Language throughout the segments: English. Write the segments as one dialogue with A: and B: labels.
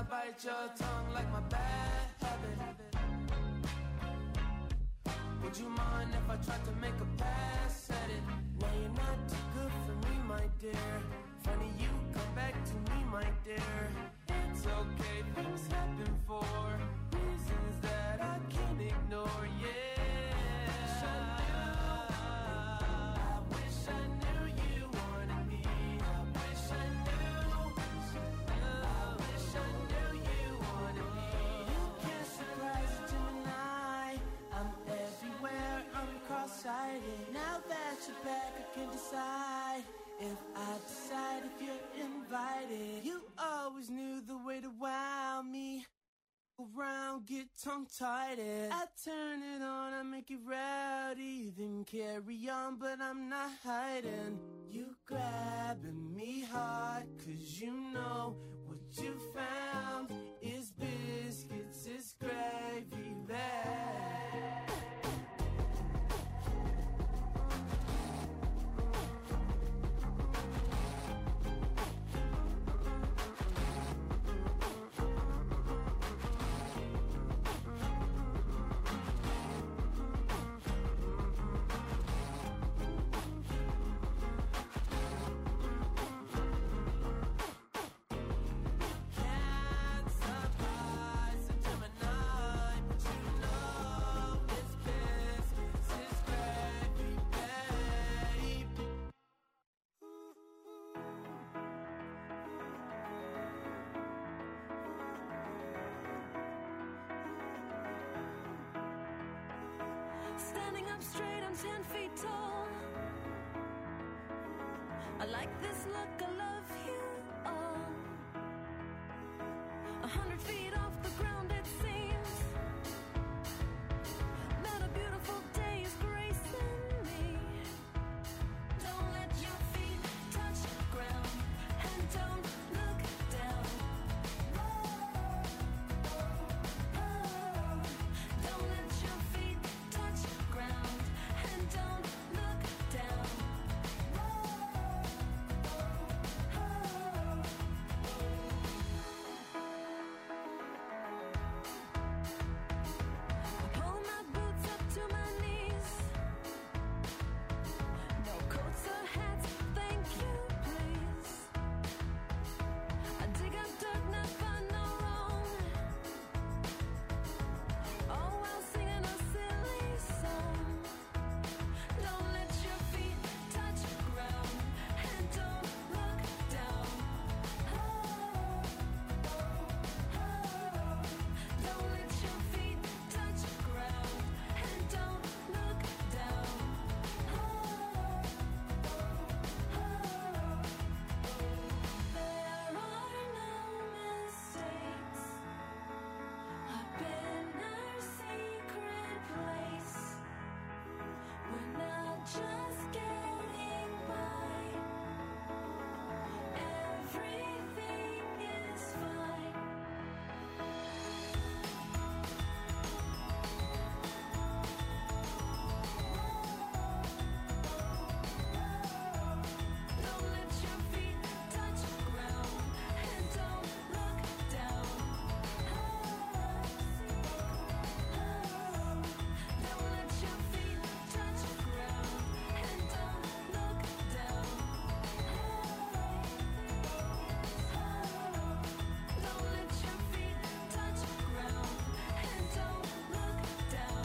A: I bite your tongue like my bad habit. Would you mind if I tried to make a pass at it? Now you're not too good for me, my dear. Funny you come back to me, my dear. It's okay, things happen for reasons that I can't ignore, yeah. Now that you're back, I can decide if I decide if you're invited. You always knew the way to wow me. Around, get tongue-tied. I turn it on, I make it rowdy. Then carry on, but I'm not hiding. You grabbing me hard, cause you know what you found is biscuits, is gravy bag.
B: Standing up straight, I'm 10 feet tall. I like this look, I love you all. 100 feet off the ground, it seems that a beautiful day is gracing me. Don't let your feet touch ground, and don't look down. Don't let your feet touch ground, and don't look down. Pull my boots up to my knees. No coats or hats, thank you, please. I dig up dirt, not find no wrong. All while singing a silly song. Don't let your feet touch ground, and don't look down. Don't let your feet touch ground, and don't look down. There are no mistakes. I've been our secret place. We're not just getting by. Everything is fine. Don't let your feet touch ground, and don't look down. Don't let your feet touch ground, and don't look down. Don't let your feet touch ground, and don't look down.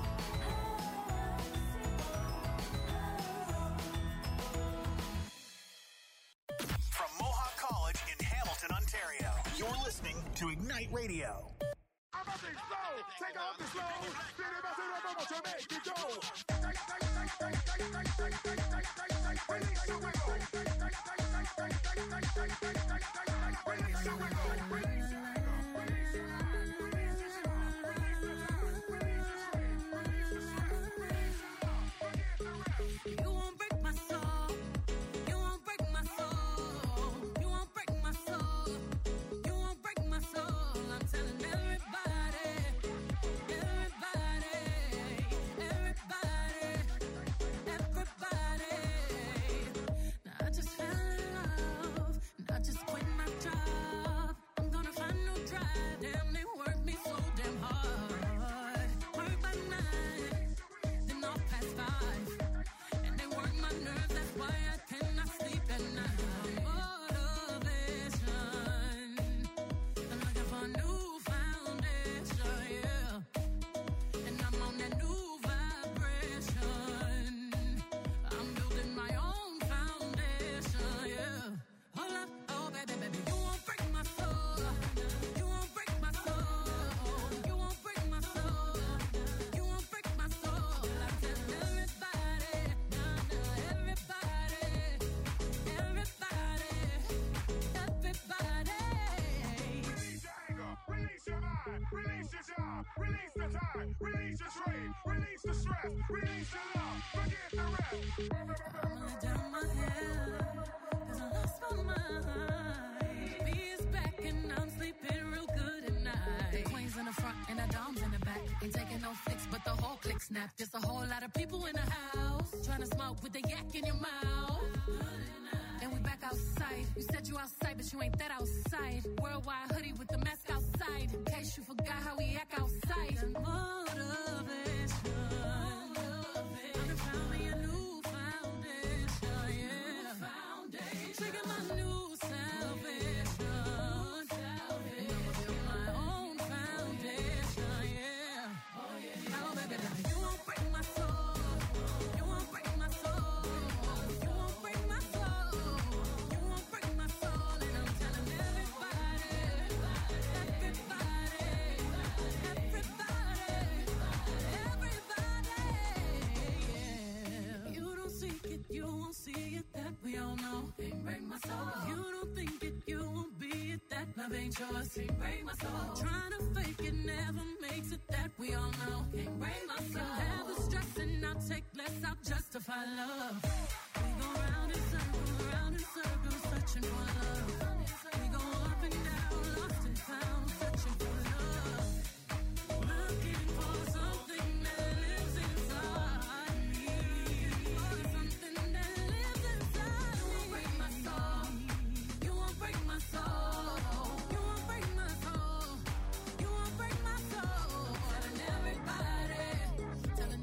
C: From Mohawk College in Hamilton, Ontario, you're listening to Ignite Radio.
D: Take off the slow. To make it go. Release your wiggle. Release your wiggle.
B: You won't break my soul. You won't break my soul. You won't break my soul. You won't break my soul. I'm telling everybody, everybody, everybody, everybody. Now I just fell in love, and I just quit my job. I'm gonna
D: Release your love. Forget the rest.
B: I'ma lay down my head, 'cause I lost my mind. B is back and I'm sleeping real good at night. The queen's in the front and the dom's in the back. Ain't taking no flicks, but the whole click snap. There's a whole lot of people in the house trying to smoke with the yak in your mouth. And we back outside. You said you outside, but you ain't that outside. Worldwide hoodie with the mask outside. In case you forgot how we act outside. Motivation. I'm found me a new foundation, yeah. Trigger my new salvation. And I'ma build my own foundation, yeah. Oh, baby, you won't break my soul. You won't break my soul. You won't break my soul. You won't break my soul. And I'm telling everybody, yeah. You don't seek it, you won't see it, that we all know. Can't break my soul. You don't think it, you won't be it, that love ain't yours. Can't break my soul. Trying to fake it never makes it, that we all know. Can't break my soul. Never stressing, I'll take less, I'll justify love. We go round in circles, searching for love. We go up and down, lost and found, searching for love. Looking for something that lives inside me. For something that lives inside me. You won't break my soul. You won't break my soul. You won't break my soul. You won't break my soul. Telling everybody, everybody,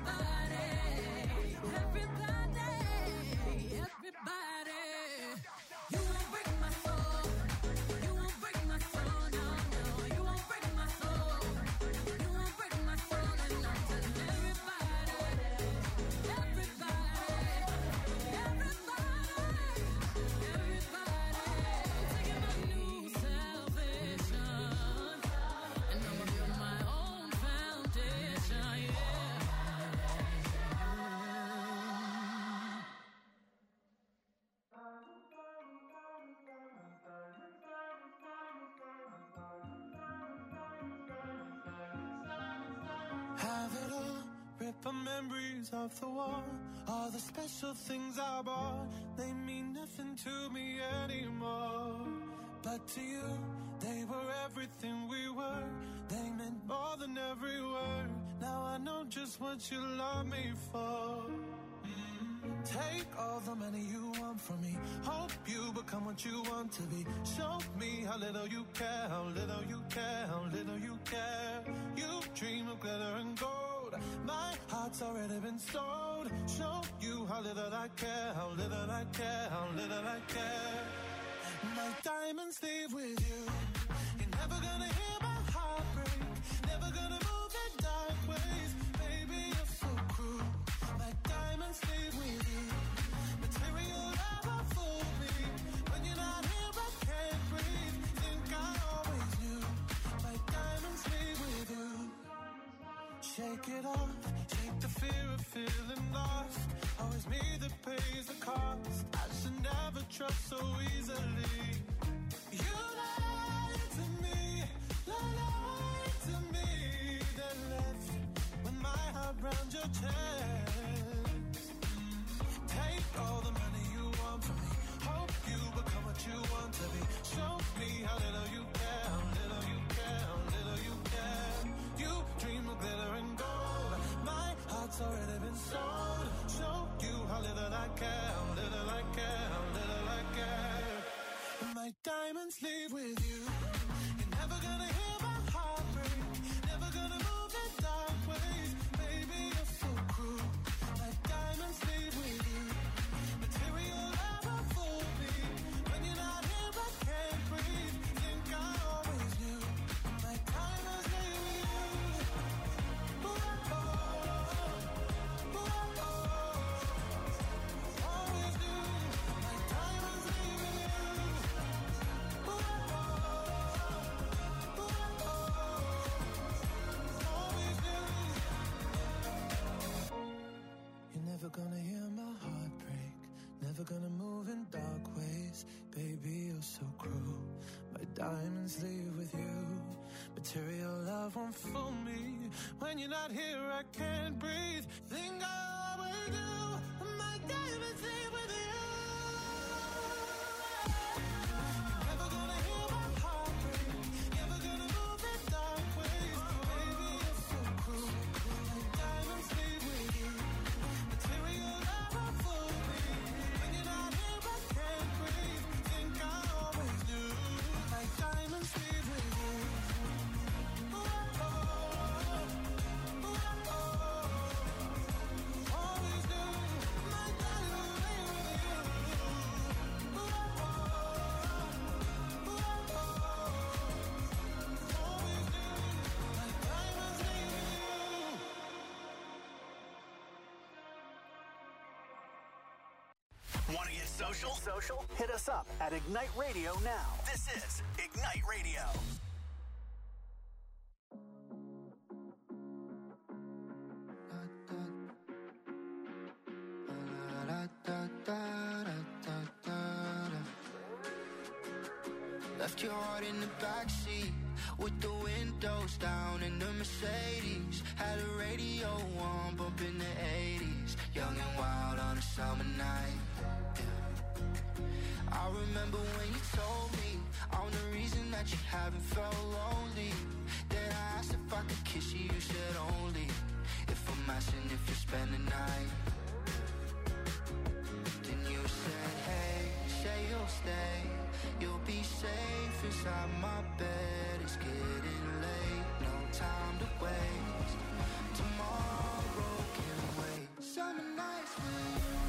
B: everybody. You won't break my soul. You won't break my soul. No, no. You won't break my soul. You won't break my soul. And I'm telling everybody, everybody, taking my new salvation. And I'ma build my own foundation, yeah.
A: Have it all, rip our memories off the wall. All the special things I bought, they mean nothing to me anymore. But to you, they were everything we were. They meant more than every word. Now I know just what you love me for. Take all the money you want from me. Hope you become what you want to be. Show me how little you care, how little you care, how little you care. You dream of glitter and gold. My heart's already been sold. Show you how little I care, how little I care, how little I care. My diamonds leave with you. You're never gonna hear my heart break. Never gonna move in dark ways. Baby, you're so cruel. My diamonds leave with you. Material never fooled me. When you're not here, I can't breathe. Think I always knew. My diamonds leave with you. Shake it off. Shake the fear of feeling lost. Always me that pays the cost. I should never trust so easily. You lied to me. Lied to me. Then left with my heart round your chest. Take all the money you want from me. Hope you become what you want to be. Show me how little you care, how little you care, how little you care. You dream of glitter and gold. My heart's already been sold. Show you how little I care, how little I care, how little I care. And my diamonds leave with you. You're never gonna hear my heart break. Never gonna move in dark ways. Baby, you're so cruel. My diamonds leave with you. Material never fooled me. When you're not here, I can't breathe. Think I always knew. My diamonds leave with you. Ooh, oh, ooh, oh. Always knew. My diamonds leave with you. Ooh, oh, ooh, oh. Always knew. You're never gonna hear my heart break. Never gonna move in dark ways. Baby, you're so cruel. My diamonds leave with you. Material love won't fool me. When you're not here, I can't breathe. Think I always do. My diamonds leave with you. You're never gonna hear my heart break. Never gonna move in dark ways. Baby, you're so cruel. My diamonds leave with you. Material love won't fool me. When you're not here, I can't breathe. Think I always do. My diamonds leave with you.
C: Want to get social? Hit us up at Ignite Radio now. This is Ignite Radio.
E: Left your heart in the backseat with the windows down in the Mercedes. Had a radio on, bumping the 80s. Young and wild on a summer night. Yeah. I remember when you told me I'm the reason that you haven't felt lonely. Then I asked if I could kiss you, you said only if I'm asking if you spend the night. Then you said, hey, say you'll stay. You'll be safe inside my bed. It's getting late, no time to waste. Tomorrow can wait. Summer nights with you.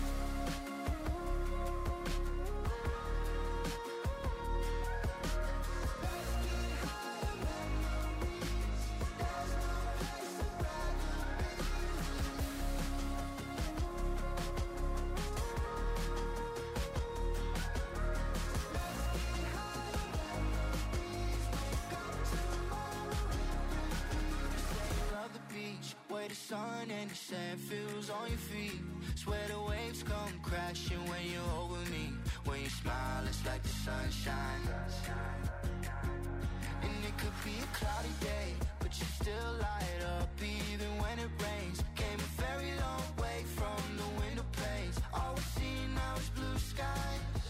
E: The sun and the sand feels on your feet. Swear the waves come crashing when you're over me. When you smile, it's like the sunshine. And it could be a cloudy day, but you still light up even when it rains. Came a very long way from the window panes. All we see now is blue skies.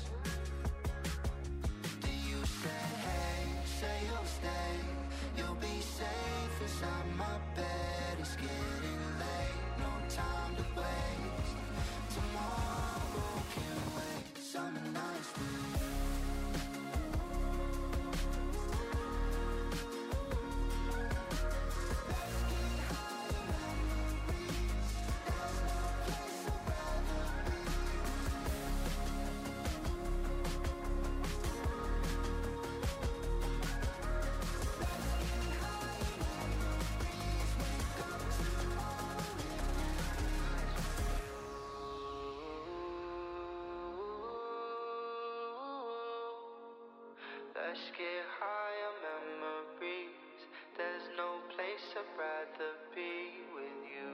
E: Then you said, hey, say you'll stay. You'll be safe inside my bed. It's getting late, no time to waste. Tomorrow can wait. Summer nights with you. Let's get high on memories. There's no place I'd rather be with you.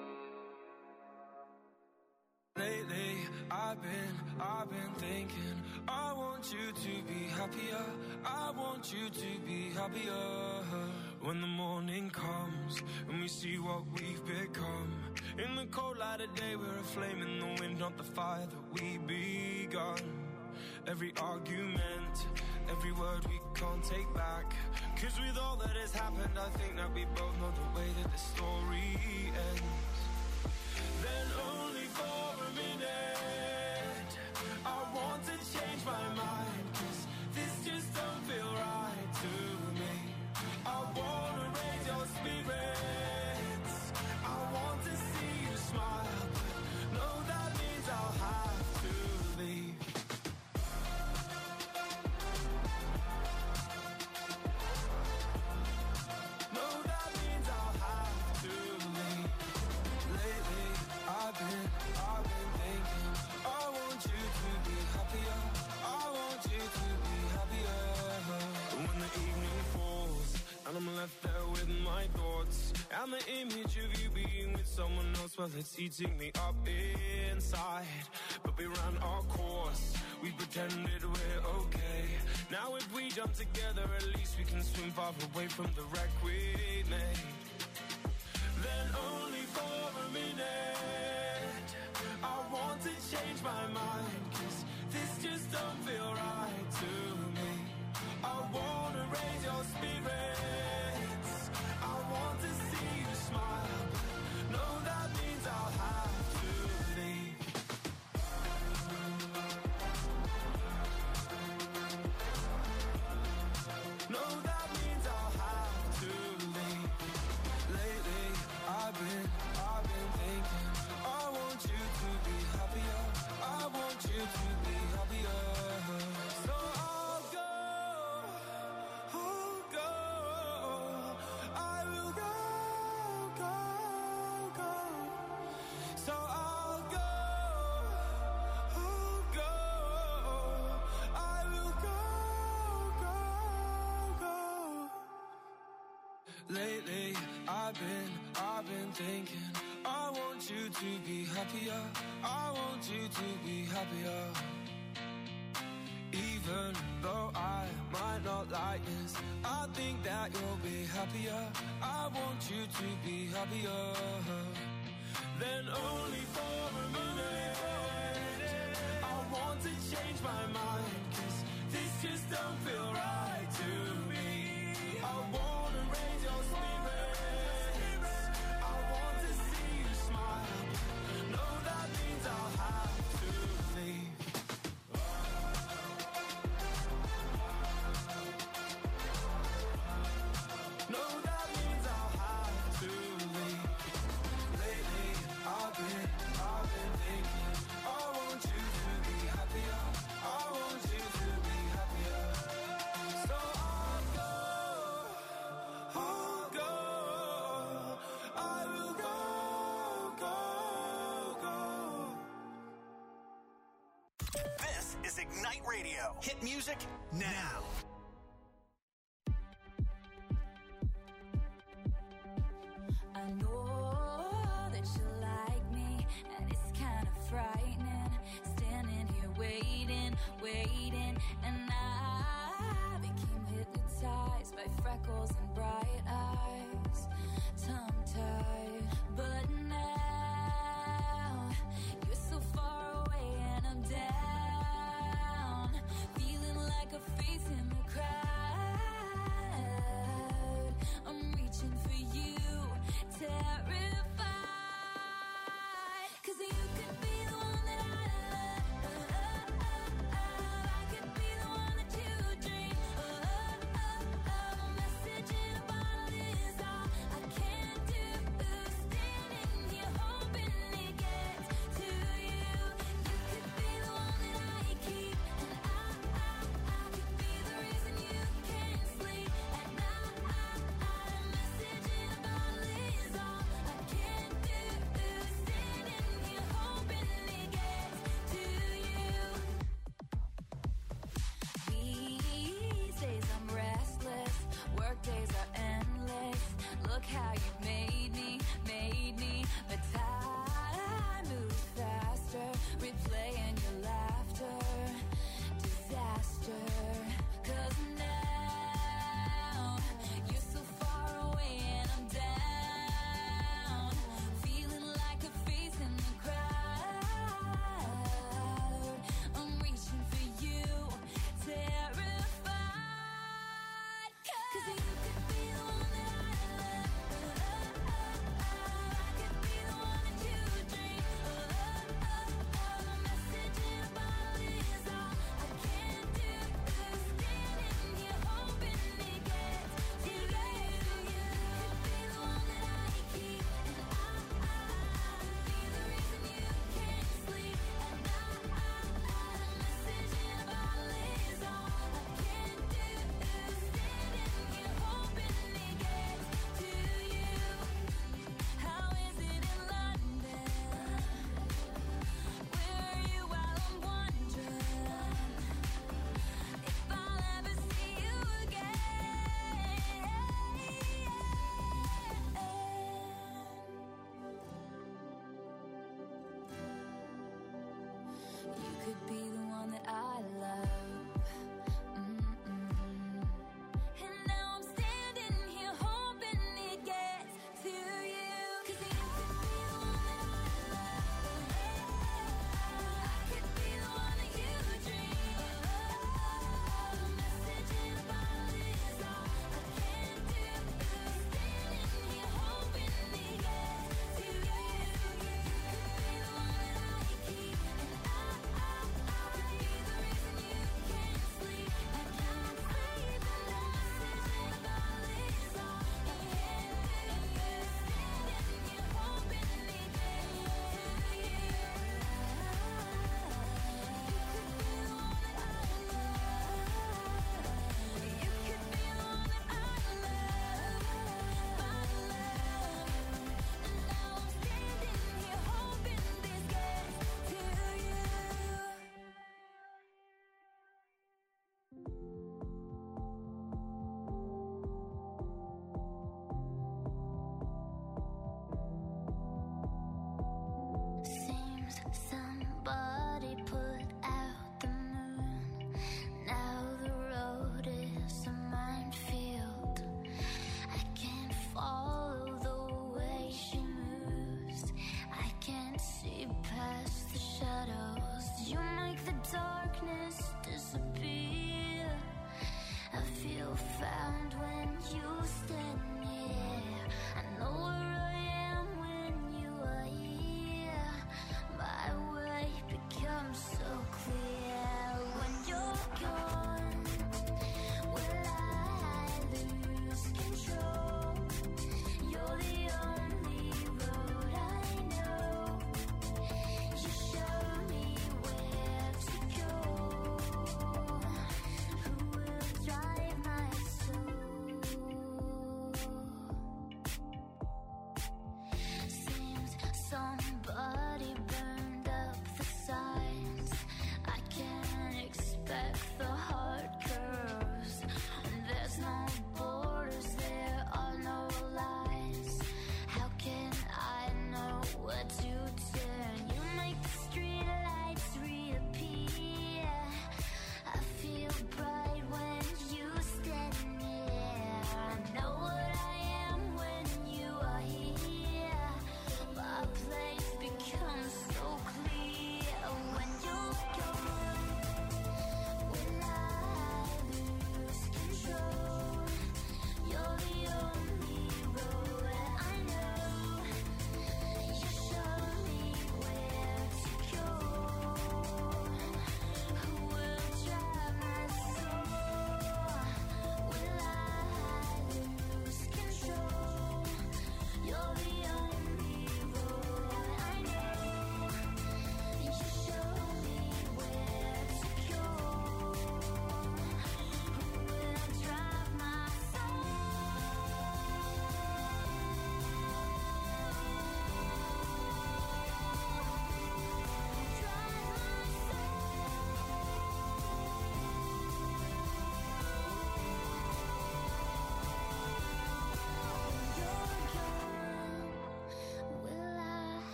A: Lately, I've been thinking, I want you to be happier. I want you to be happier. When the morning comes and we see what we've become. In the cold light of day, we're a flame in the wind, not the fire that we begun. Every argument, every word we can't take back. Cause with all that has happened, I think that we both know the way that the story ends. Then only for a minute, I want to change my mind. Cause this just don't feel right to me. I wanna raise your spirits. I want to see you smile. But no, that means I'll have to leave. I've been thinking, I want you to be happier. I want
F: left there with my thoughts and the image of you being with someone else. Well, it's eating me up inside, but we ran our course. We pretended we're okay. Now if we jump together, at least we can swim far away from the wreck we made. Then only for a minute I want to change my mind, 'cause this just don't feel right to me. I wanna raise your spirits, I want to see you smile. No, that means I'll have to leave. No, that means I'll have to leave. Lately, I've been thinking, I want you to be happier, I want you to be happier. So I'll go, I will go. So I'll go, I will go. Lately, I've been thinking, I want you to be happier, I want you to be happier. Even though I might not like this, I think that you'll be happier, I want you to be happier. Then only for a minute I want to change my mind, 'cause this just don't feel right to me. I wanna raise your spirits, I want to see you smile. No, that means I'll have to leave. No, that means I'll have to leave. Lately, I've been thinking, I want you to be happier, I want you to be happier. So I'll go, I will go.
C: This is Ignite Radio. Hit music now.
B: I know that you like me, and it's kind of frightening. Standing here waiting, and I became hypnotized by freckles and bright eyes, tongue-tied. But now you're so far away, and I'm down, feeling like a face in the crowd. I'm reaching for you, terrified, 'cause you could be the one that I love. I could be the one that you dream. A message in a bottle is all I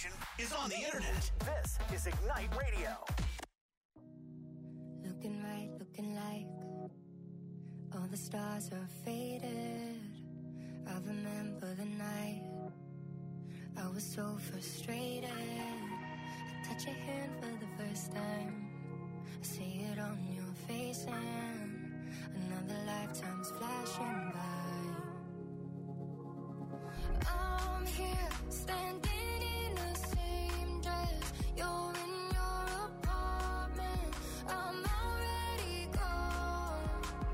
C: station is on the internet. This is Ignite Radio.
G: Looking right, looking like all the stars are faded. I remember the night I was so frustrated. I touch your hand for the first time. I see it on your face and another lifetime's flashing by. I'm here, standing in the same dress. You're in your apartment. I'm already gone.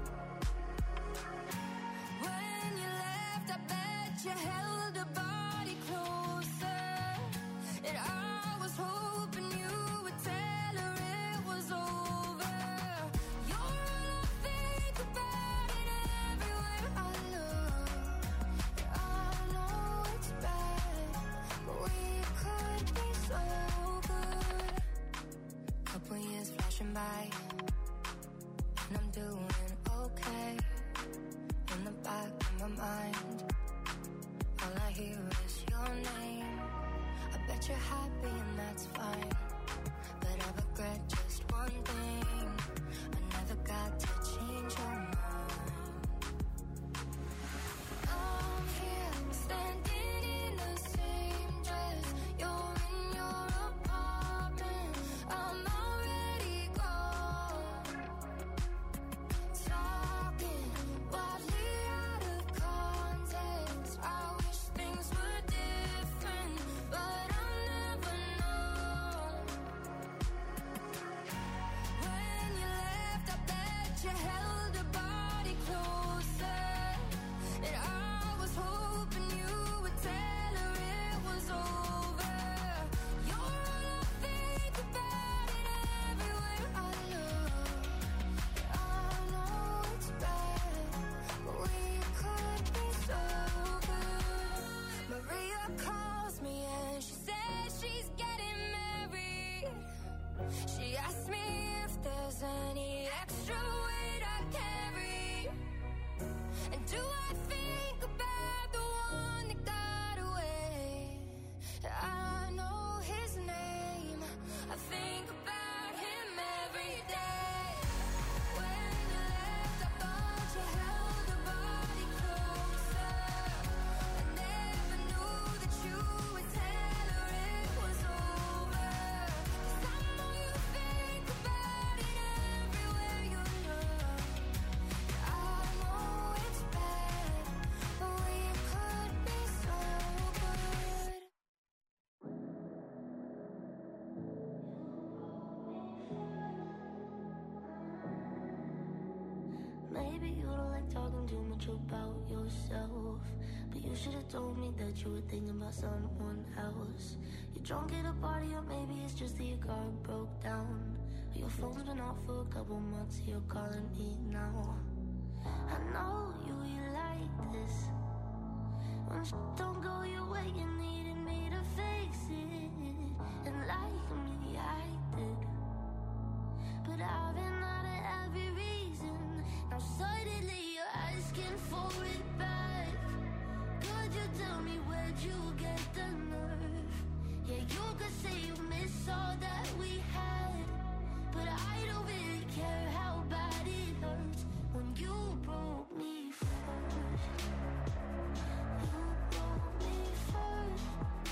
G: When you left, I bet you held a body closer. And I was hoping you would tell her it was over. You're all I think about it everywhere I look. I know it's bad, but we could be so good. Couple years flashing by, and I'm doing okay. In the back of my mind, all I hear is your name. I bet you're happy and that's fine, but I regret just one thing. I never got to change your mind. I'm here, standing in the same dress. You're in your apartment. I'm already gone. Talking wildly out of context. I wish things were different, but I'll never know. When you left, I bet you held a body closer. And I was hoping you would tell her it was over. You're all I think about it everywhere I look. I know it's bad, but we could be so good. Maria calls me and she says she's getting married. She asked me if there's any extra weight I carry. And do I think about the one that got away? I know his name. I think about him every day. When you left, I thought you held a body closer. I never knew that you would tell her it was over. 'Cause I know you think about it everywhere you look. I know it's bad, but we could be so good. Maybe you don't like talking too much about yourself, but you should have told me that you were thinking about someone else. You're drunk at a party, or maybe it's just that your car broke down. Or your phone's been off for a couple months, you're calling me now. I know you like this. When shit don't go your way, you needed me to fix it. And like me, I did. But I've been out of every reason. Now suddenly you're asking for it back. Could you tell me where'd you get the nerve? Yeah, you could say you miss all that we had, but I don't really care how bad it hurts when you broke me first. You broke me first.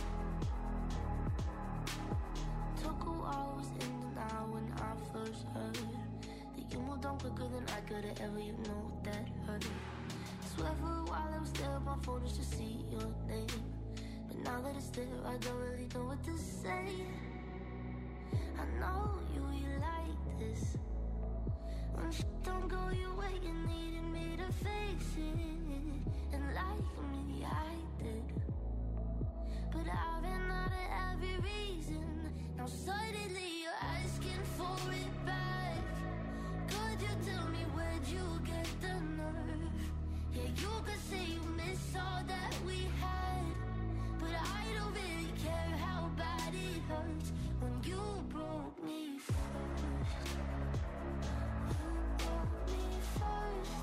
G: Took a while, was in denial when I first heard that you moved on quicker than I could've ever, you know that hurt. Swear for a while I was there on my phone just to see your name, but now that it's there, I don't really know what to say. I know you like this. When shit don't go your way, you needed me to fix it. And like me, I did. But I've been out of every reason. Now suddenly you're asking for it back. Could you tell me where'd you get the nerve? Yeah, you could say you miss all that we had, but I don't really care how bad it hurts when you broke me first. You broke me first.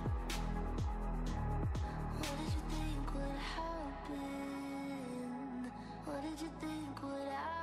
G: What did you think would happen? What did you think would happen?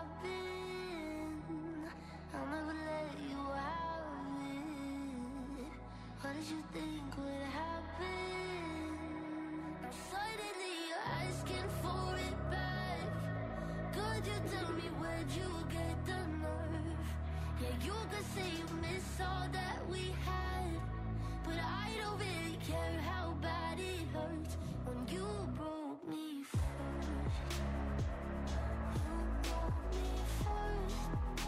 G: did you think would happen? Suddenly you're asking for it back. Could you tell me where'd you get the nerve? Yeah, you could say you miss all that we had, but I don't really care how bad it hurts when you broke me first. You broke me first.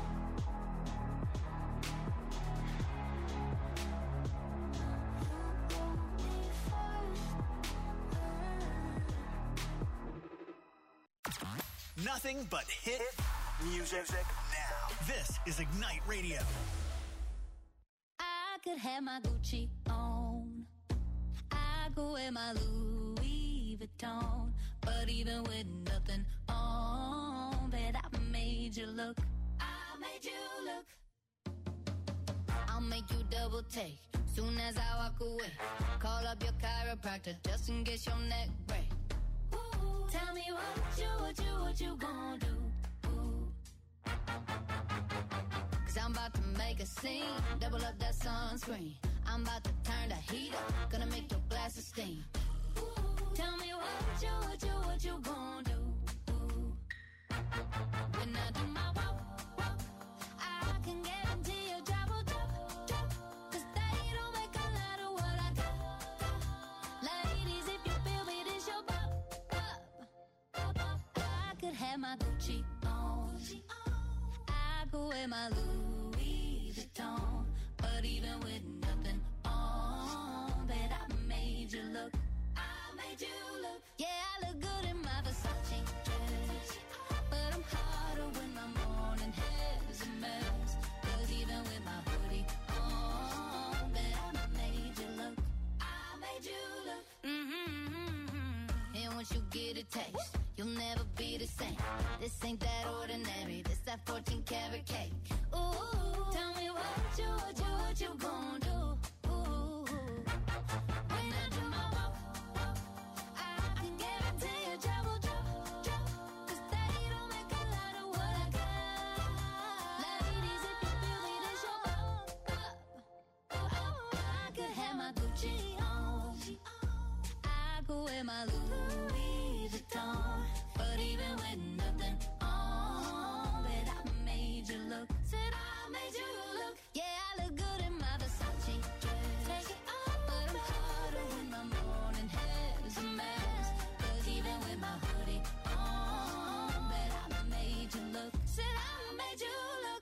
C: Nothing but hit music now. This is Ignite Radio.
B: I could have my Gucci on. I could wear my Louis Vuitton. But even with nothing on, bet I made you look. I made you look. I'll make you double take soon as I walk away. Call up your chiropractor just in case your neck break. Tell me what you gonna do? Cause I'm about to make a scene. Double up that sunscreen. I'm about to turn the heat up. Gonna make your glasses steam. Tell me what you gonna do? When I do my walk, I can guarantee your job will drop. Cause they don't make a lot of what I got. Ladies, if you feel me, this your pop. I could have my Gucci on. I could wear my Louis Vuitton. But even with nothing on, bet I made you look. I made you look. Yeah, I look good in my Versace dress. But I'm hotter when my morning hair's a mess. Cause even with my hoodie on, bet I made you look. I made you look. And once you get a taste, you'll never be the same. This ain't that ordinary. This that 14 karat cake. Ooh, tell me what you gonna do? Ooh, when I do my walk, I can guarantee your job will drop. Cause they don't make a lot of what I got. Ladies, if you feel me, this your I could have my Gucci on. I could wear my Louis Vuitton. But even with nothing on, bet I made you look. Said I made you look. Yeah, I look good in my Versace dress. But I'm hotter when my morning hair's a mess. Cause even with my hoodie on, bet I made you look. Said I made you look.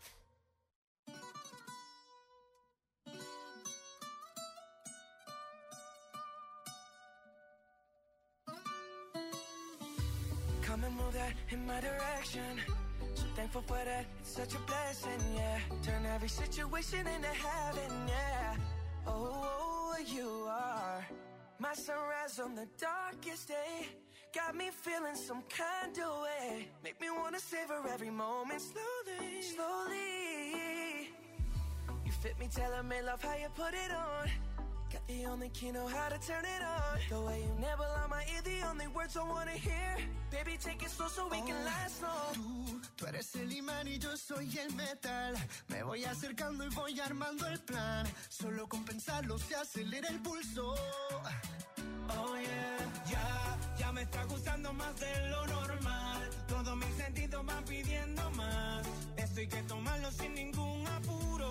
A: Come and move that in my direction. So thankful for that, it's such a blessing, yeah. Turn every situation into heaven, yeah. Oh, you are my sunrise on the darkest day. Got me feeling some kind of way. Make me wanna savor every moment slowly, slowly. You fit me, tailor-made, love how you put it on. Got the only key, know how to turn it on. The way you never lie my ear, the only words I wanna hear. Baby, take it slow so we can last long.
E: Tú eres el imán y yo soy el metal. Me voy acercando y voy armando el plan. Solo con pensarlo se acelera el pulso.
A: Oh yeah.
F: Ya me está gustando más de lo normal. Todos mis sentidos van pidiendo más. Esto hay que tomarlo sin ningún apuro.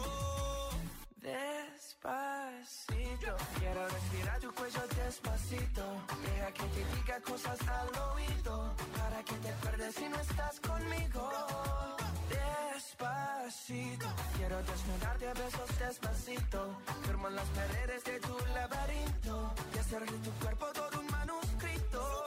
A: Despacito, quiero respirar tu cuello despacito. Deja que te diga cosas al oído, para que te pierdas si no estás conmigo. Despacito, quiero desnudarte a besos despacito. Firmo las paredes de tu laberinto y hacer de tu cuerpo todo un manuscrito.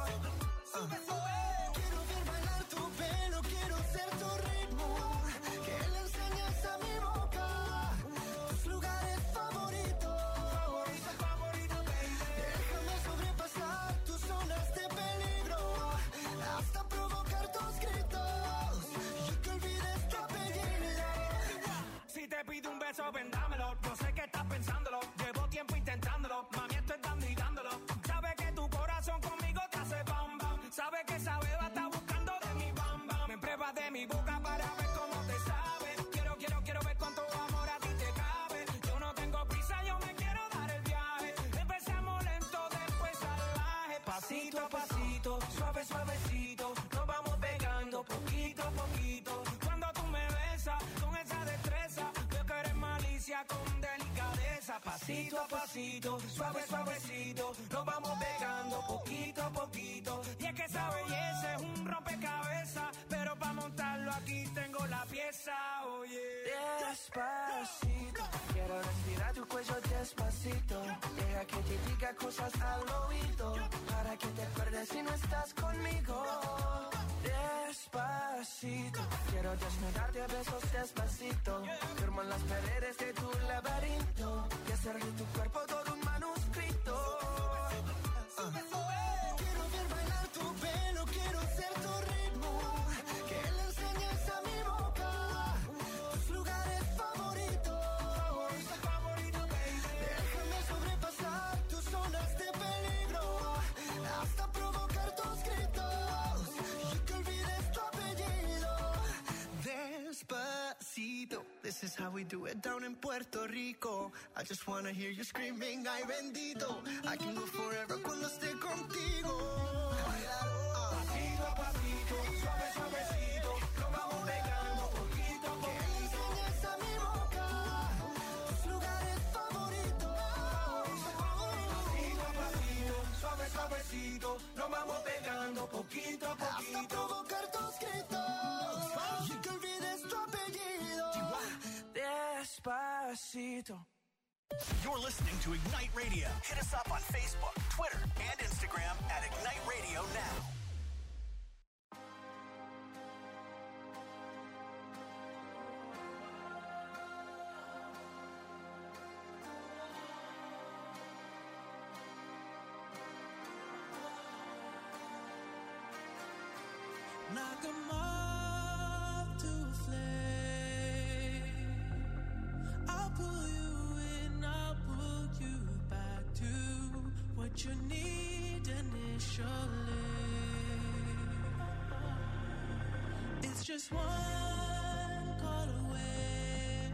E: Quiero ver bailar tu pelo, quiero ser tu ritmo. Que le enseñes a mi boca tus lugares favoritos. Favorito, baby. Déjame sobrepasar tus zonas de peligro, hasta provocar tus gritos y que olvides tu apellido.
F: Si te pido un beso, ven dámelo. Yo sé que estás pensándolo. Llevo tiempo intentándolo. Mami, estoy dando y dándolo. Sabes que tu corazón conmigo te hace bam bam. Sabes que esa beba está buscando de mi bam bam. Me pruebas de mi boca para ver cómo te sabe. Quiero ver cuánto amor a ti te cabe. Yo no tengo prisa, yo me quiero dar
H: a pasito, suave, suavecito, nos vamos pegando poquito a poquito. Cuando tú me besas con esa destreza, veo que eres malicia con delicadeza. Pasito a pasito, suave, suavecito, nos vamos pegando poquito a poquito. Y es que esa belleza es un rompecabezas, pero para montarlo aquí tengo la pieza, oye.
A: Despacito, quiero respirar tu cuello despacito. Deja que te diga cosas al oído, para que te acuerdes si no estás conmigo. Despacito, quiero desnudarte a besos despacito. Firmo en las paredes de tu laberinto y hacer de tu cuerpo todo un manuscrito.
I: Quiero ver bailar tu pelo, quiero ser tu ritmo, que le enseñes a mi boca tus lugares favoritos. Déjame sobrepasar tus zonas de peligro, hasta provocar tus gritos y que olvides tu apellido. Despacito, this is how we do it down in Puerto Rico. I just wanna hear you screaming, ay bendito. I can go forever cuando esté contigo.
H: Pasito a pasito, suave, suavecito, nos vamos pegando poquito a poquito.
I: Que enseñes a mi boca tus lugares favoritos.
H: Pasito a pasito, suave, suavecito, nos vamos pegando poquito a poquito.
I: Hasta provocar tus gritos y que olvides tu apellido.
A: Despacito.
C: You're listening to Ignite Radio. Hit us up on Facebook, Twitter, and Instagram at Ignite Radio Now.
A: Knock 'em off to a flame. I'll pull you in, I'll pull you back to what you need initially. It's just one call away,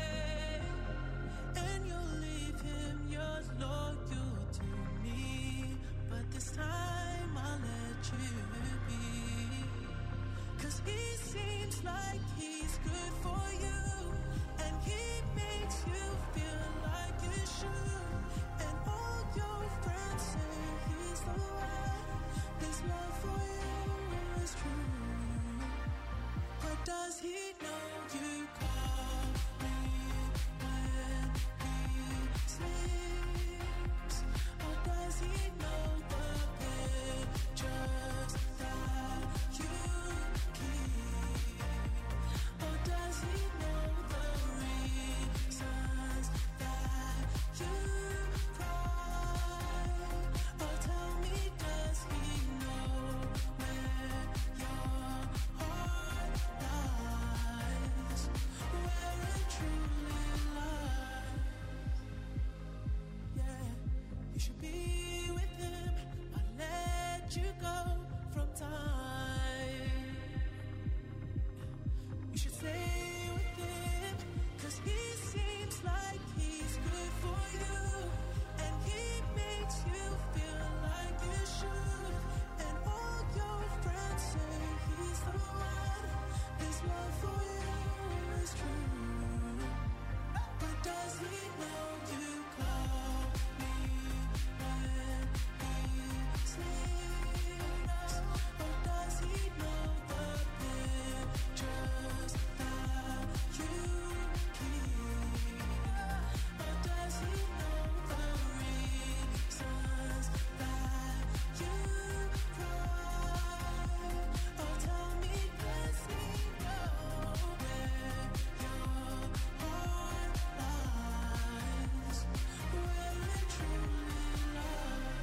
A: and you'll leave him yours loyal to me. But this time I'll let you be. 'Cause he seems like he's good for you, and he makes you feel like you should. And all your friends say he's the one. His love for you is true. But does he know you call me when he sleeps? Or does he know the pictures that you keep? Or does he know the reasons that you cry? Or tell me, does he know where your heart lies? Where it truly lies? Yeah, you should be with him, but let you go from time. You should stay with him, 'cause he seems like he's good for you, and he makes you feel like you should. And all your friends say he's the one. His love for you is true. But does he know you call me when he sleeps? Or does he know the pictures that you keep? Or does he know the reasons that you cry? Or tell me, does he know where your heart lies? Where it truly lies?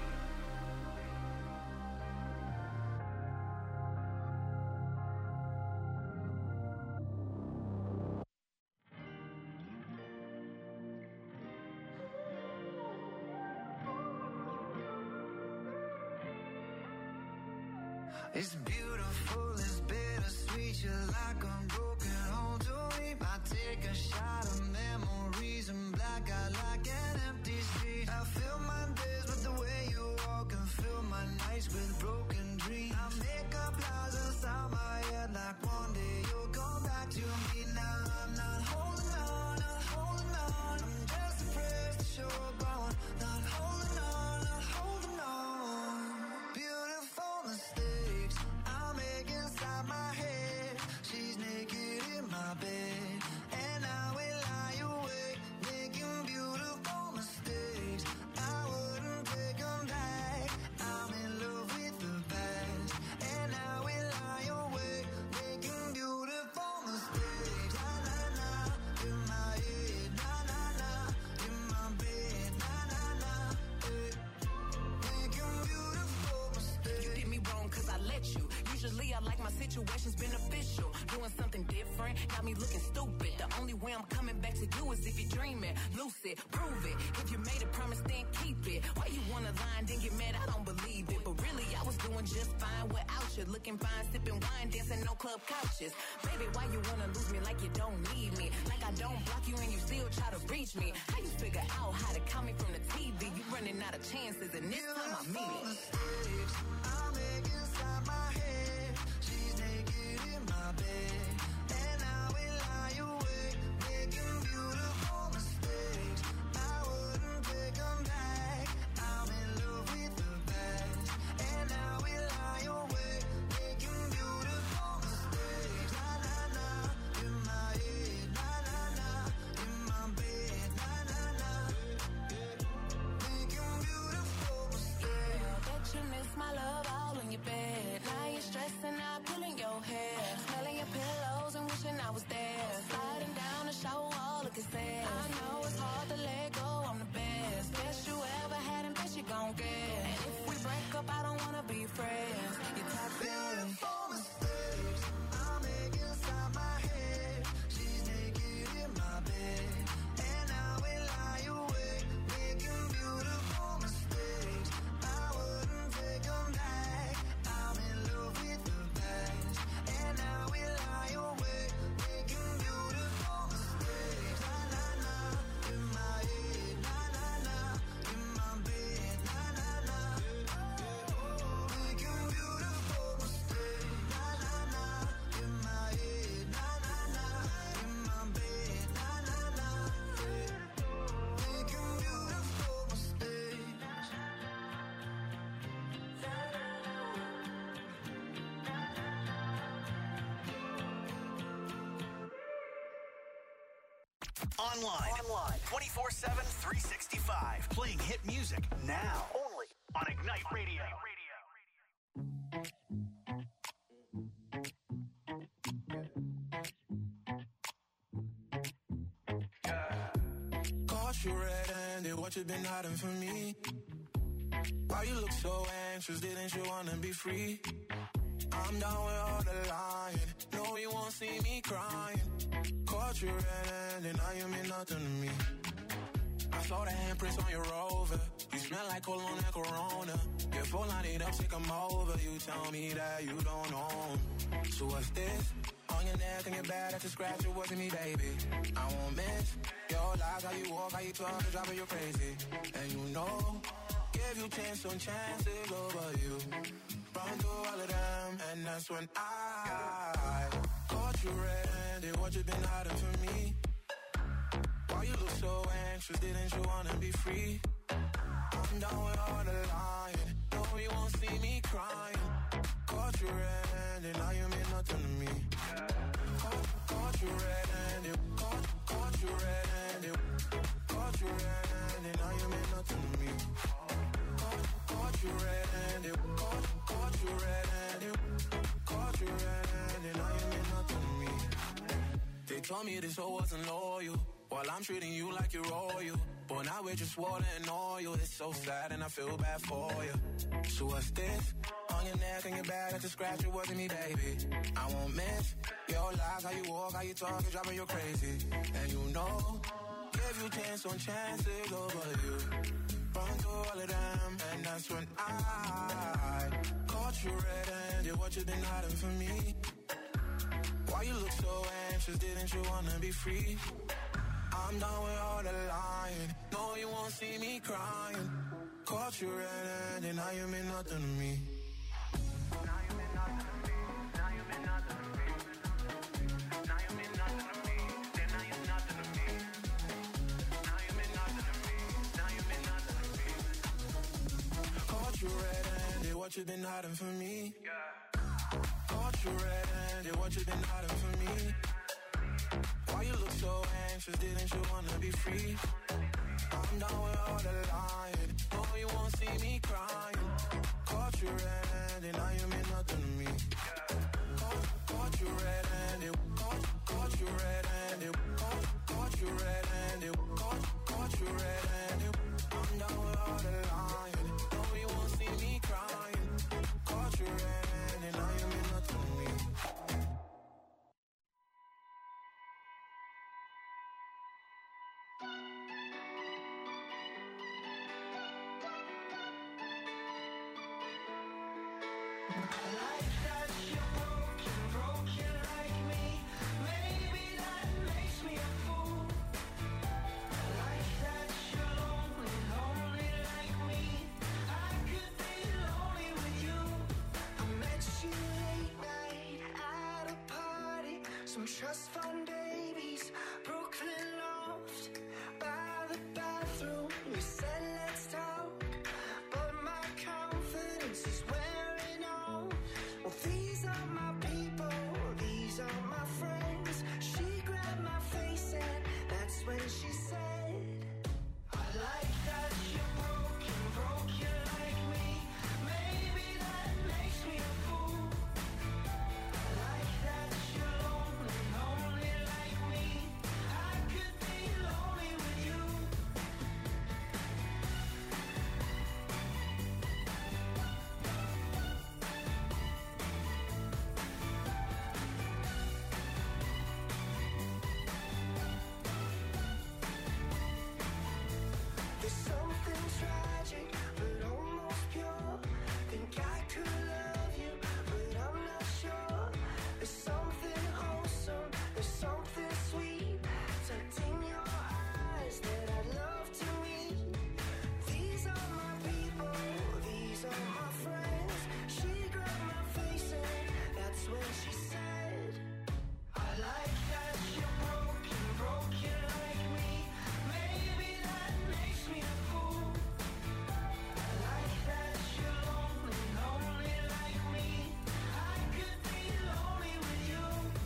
E: It's beautiful, it's bittersweet. You're like a broken home to me. I take a shot of memories and black out like an empty street. I fill my days with the way you walk and fill my nights
J: I like my situation's beneficial. Doing something different, got me looking stupid. The only way I'm coming back to you is if you're dreaming. Lucid, prove it. If you made a promise, then keep it. Why you wanna lie and then get mad? I don't believe it. But really, I was doing just fine without you. Looking fine, sipping wine, dancing no club couches. Baby, why you wanna lose me like you don't need me? Like I don't block you and you still try to reach me. How you figure out how to call me from the TV? You running out of chances and this time I mean it.
I: I make inside my head. She's naked in my bed, and I will lie awake, making beautiful mistakes. I wouldn't take them back. I'm in love with the best, and I will lie awake, making beautiful mistakes. Na na na, in my head, na na na, in my bed, na na na, making beautiful mistakes.
J: I bet you miss my love all in your bed. Now you're stressing out, pulling your hair, smelling your pillows and wishing I was there. Sliding down the shower wall, looking sad. I know it's hard to let go, I'm the best. Best you ever had and best you gon' get. And if we break up, I don't wanna be friends. You're toxic.
I: Beautiful mistakes I make inside my head. She's naked in my bed, and I will lie awake, making beautiful mistakes. I wouldn't take them back. I'm in love with the best, and I will lie awake, making beautiful mistakes. Na na na, in my head, na na na, in my bed, na na na, making beautiful mistakes. Na na na, in my head, na na na, in my bed, na na na, making beautiful mistakes.
C: Online. 24/7, 365. Playing hit music now. Only on Ignite Radio.
F: Caught you red-handed, what you been hiding from me? Why you look so anxious, didn't you wanna be free? I'm down with all the lying, no you won't see me crying. Caught you red-handed, now you mean nothing to me. I saw the handprints on your Rover, you smell like cologne and Corona. Your phone line it up, take 'em over, you tell me that you don't know. So what's this? On your neck and your back, that's a scratch, it wasn't me, baby. I won't miss your lies, how you walk, how you talk, it's driving you crazy. And you know, give you chance on chances over you. Run through all of them, and that's when I caught you red-handed, what you been hiding from me? Why you look so anxious, didn't you wanna be free? I'm down with all the lying, no you won't see me crying. Caught you red-handed, now you mean nothing to me. Caught you red-handed, caught you red-handed, caught you red-handed, now you mean nothing to me. Caught you red-handed, caught you red-handed, caught you red-handed, now you mean nothing to me. They told me this hoe wasn't loyal, while I'm treating you like you're royal. But now we're just water and oil, it's so sad and I feel bad for you. So what's this? On your neck and your back, that's a scratch, it wasn't me, baby. I won't miss your lies, how you walk, how you talk, it's driving you crazy. And you know, give you chance on chances over you. Run through all of them, and that's when I caught you red-handed, what you been hiding from me? Why you look so anxious, didn't you wanna be free? I'm done with all the lying, no you won't see me crying. Caught you red-handed, now you mean nothing to me. Now you mean nothing to me, now you mean nothing to me. Now you mean nothing to me, then now you're nothing to me. Now you mean nothing to me, now you mean nothing to me. Caught you red-handed, what you been hiding from me? Caught you red-handed, what you been hiding from me? Why you look so anxious, didn't you wanna be free? I'm down with all the lying, no you won't see me crying. Caught you red-handed, now you mean nothing to me. Caught you red-handed, caught you red-handed, caught you red-handed, caught you red-handed. I'm down with all the lying, no you won't see me crying. Caught you red-handed, now you mean nothing to me.
I: Some trust fund babies, Brooklyn loft, by the bathroom. We said let's talk, but my confidence is wearing off. Well, these are my people, these are my friends. She grabbed my face and that's when she said, I like that you're broken like me. Maybe that makes me a fool. I like that you're lonely like me. I could be lonely with you. There's something tragic, but almost pure. Think I could love you, but I'm not sure. There's something wholesome, there's something sweet tucked in your eyes that I'd love to meet. These are my people, these are my friends. She grabbed my face and that's when she said, I like that you're broken like me. Maybe that makes me a fool. I like that you're lonely like me. I could be lonely with you.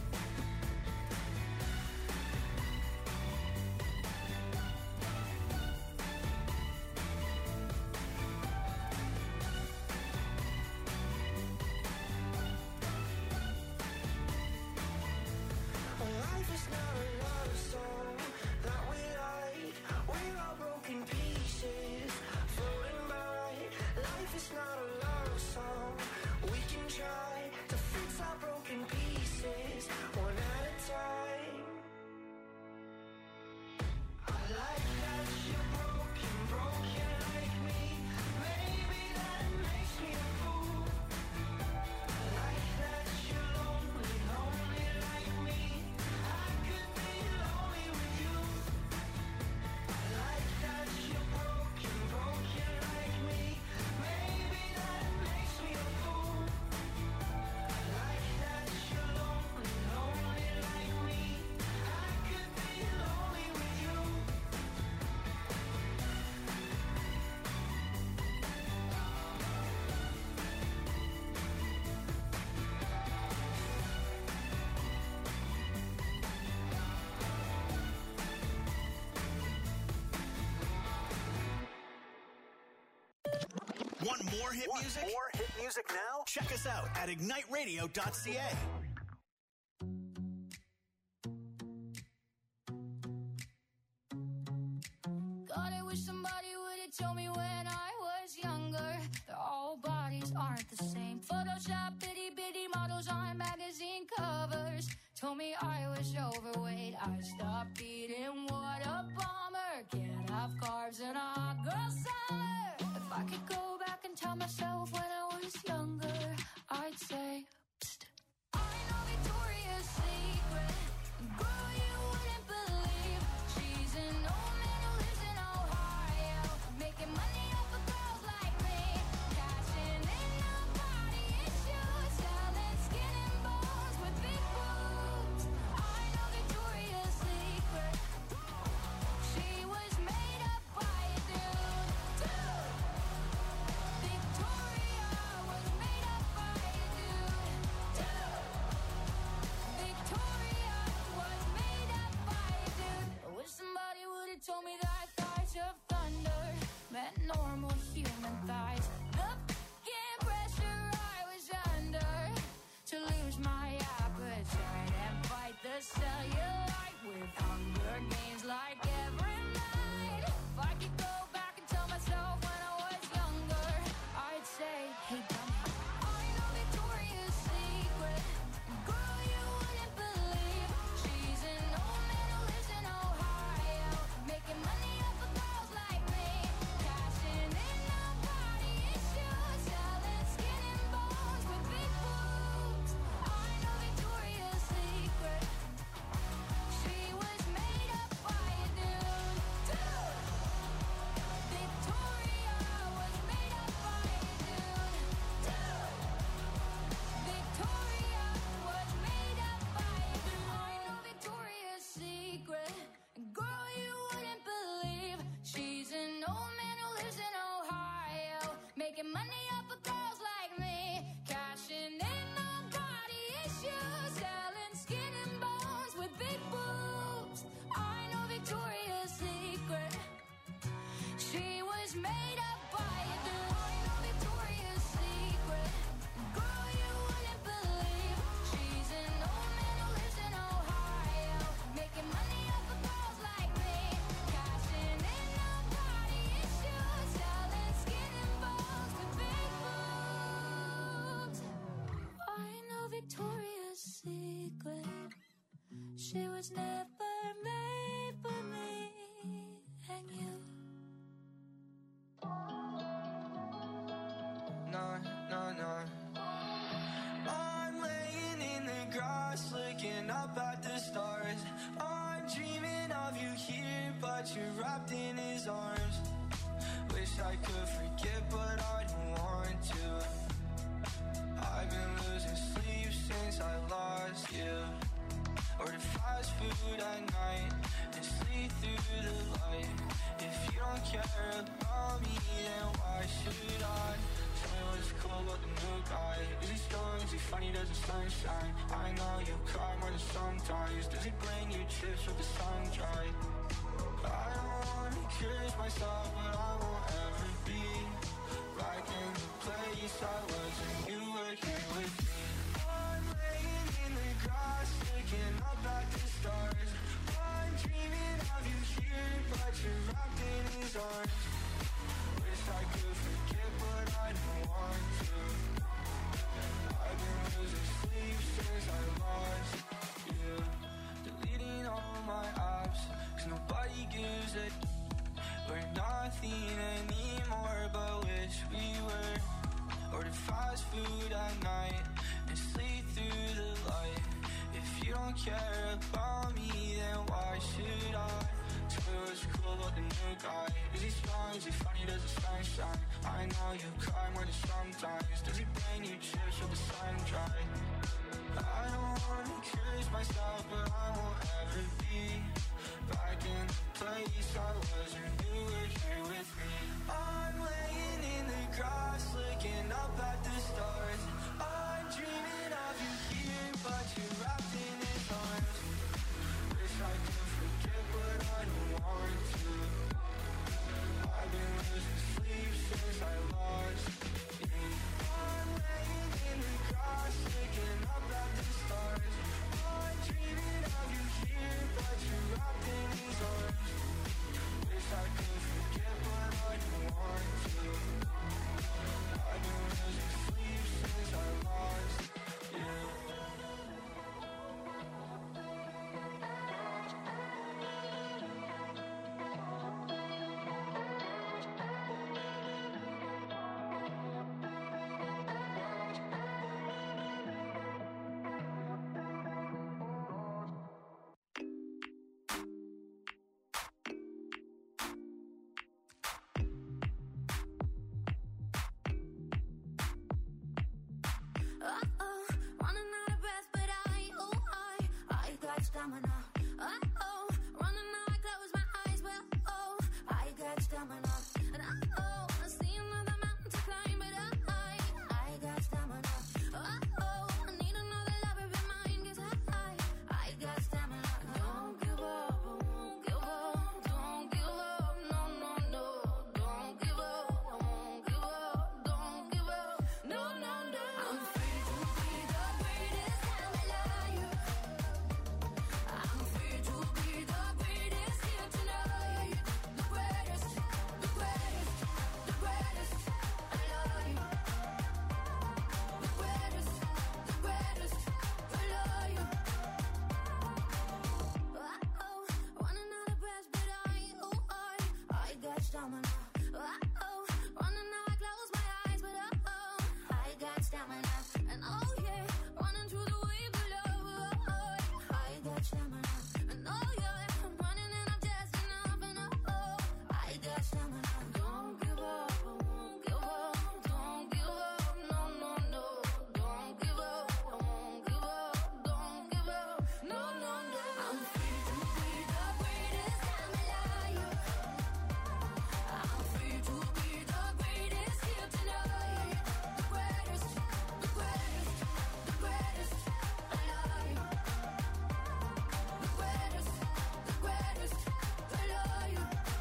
I: Life is not a love song that we like. We're all broken pieces floating by. Life is not a love song. We can try to fix our broken pieces one at a time. I like that you're broken like me. Maybe that makes me a fool. I like that you're lonely like me. I could be lonely with you. I like that you're broken like me. Maybe that makes me a fool. I like that you're lonely like me. I could be lonely with you.
C: Want more hit music? More hit music now? Check us out at igniteradio.ca.
G: God, I wish somebody would have told me when I was younger that all bodies aren't the same. Photoshop itty bitty models on magazine covers told me I was overweight. I stopped eating, what a bummer. Can't have carbs in a hot girl summer. If I could go back and tell myself when I was younger, I'd say, psst. I know Victoria's Secret, girl, you wouldn't believe. She's an old man who lives in Ohio, making money off of girls like me, cashing in on body issues, selling skin and bones with big boobs. I know Victoria's Secret, she was made up by a dude. Victoria was made up by a dude. Victoria was made up by a dude. I wish somebody would have told me that thighs of thunder meant normal human thighs. The fucking pressure I was under to lose my appetite and fight the cellulite with Hunger Games like every night. If I could go back and tell myself when I was younger, I'd say, hey, dummy, I know Victoria's Secret, girl, you wouldn't believe. She's an old man who lives in Ohio, making money off of girls like me, cashing in on body issues, selling skin and bones with She was never made for me and you.
E: No, no, no. I'm laying in the grass, looking up at the stars. I'm dreaming of you here, but you're wrapped in his arms. Wish I could forget, but I don't want to. I've been losing sleep since I lost you. Order fast food at night and sleep through the light. If you don't care about me, then why should I? Tell me what's cool about the new guy. Is he strong? Is he funny? Does the sun shine? I know you cry more than sometimes. Does he bring you chips with the sun dry? I don't wanna curse myself, but I won't ever be back in the place I was when you were here with me. I'm laying in the grass, looking up at the stars. I'm dreaming of you here, but you're wrapped in his arms. Wish I could forget, but I don't want to. I've been losing sleep since I lost you. Deleting all my apps, 'cause nobody gives a. We're nothing anymore, but wish we were. Order fast food at night and sleep through the light. If you don't care about me, then why should I? Tell me what's cool about the new guy. Is he strong? Is he funny? Does the sun shine? I know you cry more than sometimes. Does he bring you chips with the sun dry? I don't wanna curse myself, but I won't ever be back in the place I was when you were here with me. I'm laying in the grass, looking up at the stars. I'm dreaming of you here, but you're wrapped in his arms. Wish I could forget, but I don't want to. I've been losing sleep since I lost you. I'm laying in the grass, looking up at the stars. I'm dreaming of you here, but you're wrapped in his arms. Wish I could forget, but I don't want to. I've been losing sleep since I lost you.
G: Running out of breath, but I got stamina. Running out, I close my eyes, but I got stamina. And I see another mountain to climb, but I got stamina. I need another lover in mine, 'cause I got stamina. Don't give up, won't give up, don't give up, no, no, no. Don't give up, won't give up, don't give up, no, no, no. I'm free to be the greatest time alive. I'm free to be the greatest here tonight. The greatest, the greatest, the greatest alive. The greatest, the greatest alive. Running out of breath, but I got stamina. Running out, I close my eyes, but I got stamina. And oh yeah, running through the wave below. I got stamina. And oh yeah, I'm running and I'm just enough. And I got stamina. Don't give up, won't give up, don't give up, no, no, no. Don't give up, won't give up, don't give up, no, no, no. I'm free to be the greatest time alive. I'm free to be the greatest here tonight. The greatest, the greatest, the greatest alive. The greatest, the greatest alive.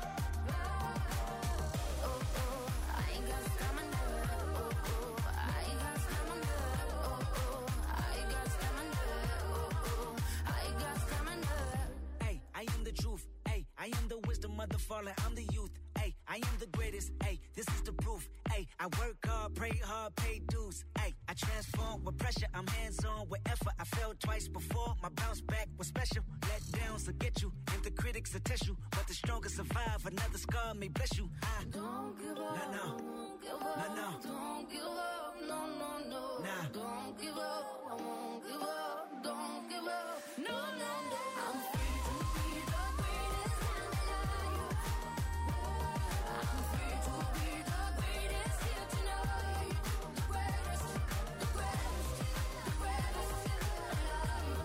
G: I ain't got stamina. I ain't got stamina. I got stamina. I got stamina.
H: Hey, I am the truth. Hey, I am the wisdom of the fallen. I'm the youth. Hey, I I am the greatest, ayy, this is the proof, ayy. I work hard, pray hard, pay dues, ayy. I transform with pressure, I'm hands-on with effort. I failed twice before, my bounce back was special. Let downs will get you, and the critics will test you. But the strongest survive, another scar may bless you. I
G: don't give up,
H: no,
G: won't give up,
H: no.
G: Don't give up, no,
H: Nah.
G: Don't give up, I won't give up, don't give up, no. I'm free to be the greatest man alive. I'm free to be the greatest here tonight. The greatest alive. The greatest alive.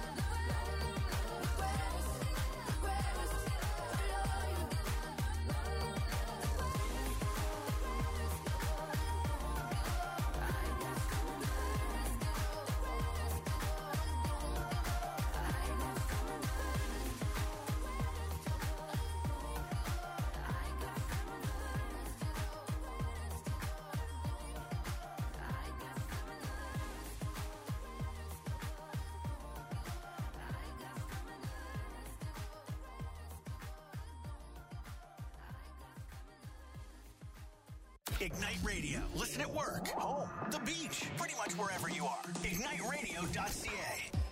C: Ignite Radio. Listen at work, home, the beach, pretty much wherever you are. IgniteRadio.ca.